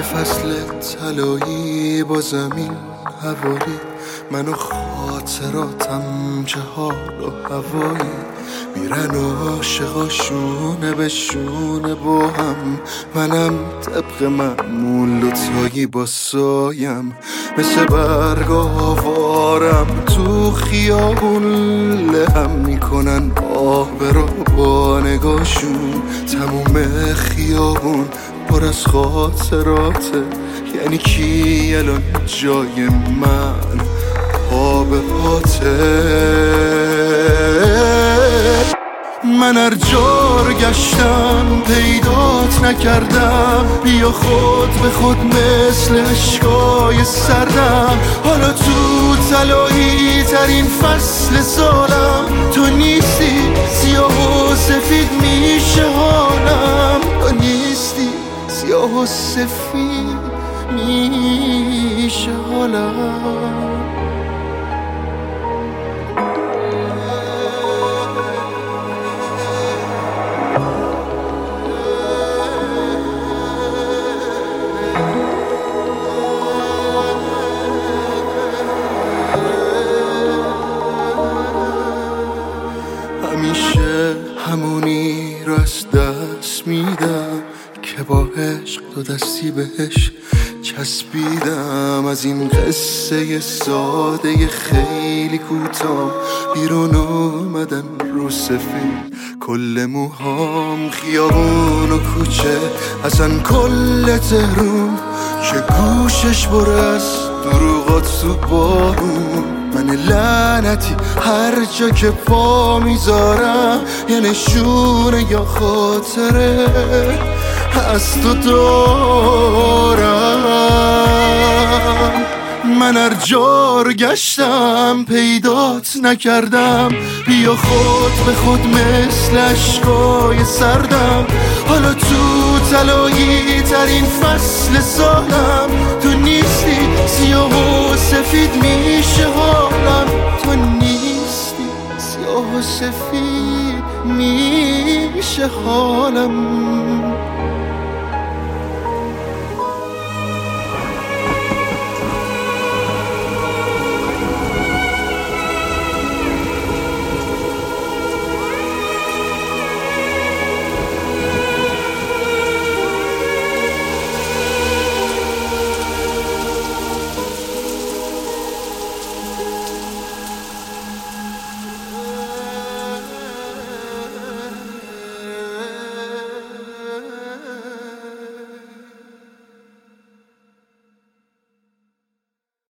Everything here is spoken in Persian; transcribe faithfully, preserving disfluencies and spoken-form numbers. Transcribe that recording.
فصل طلایی با زمین هوایی، من و خاطراتم چه حال و هوایی، میرن عاشقا شونه به شونه با هم، منم طبق معمول دوتایی با سایم، مثل برگ آوارم تو خیابون لهم میکنن آه برا با نگاشون، تموم خیابون پر از خاطراته، یعنی کی الان جای من پا به پاته. من هر جا گشتم پیدات نکردم، بیا خود به خود مثل اشکای سردم، حالا تو طلایی ترین فصل سالم، تو نیستی سیاه و سفید میشه حالم، تو نیستی سیاه و سفید میشه حالم. همیشه همونی رو از دست میدم که با عشق دو دستی بهش چسبیدم، از این قصه ساده خیلی کوتاه بیرون اومدن رو سفید کل موهام، خیابون و کوچه اصلا کل تهرون که گوشش بر از دروغات تو بارون، من لعنتی هر جا که پا میذارم یه نشونه یا خاطره از تو دارم. من هر جا رو گشتم پیدات نکردم، بیا خود به خود مثل اشکای سردم، حالا تو طلایی ترین فصل سالم، تو نیستی سیاه و سفید میشه حالم، تو نیستی سیاه و سفید میشه حالم.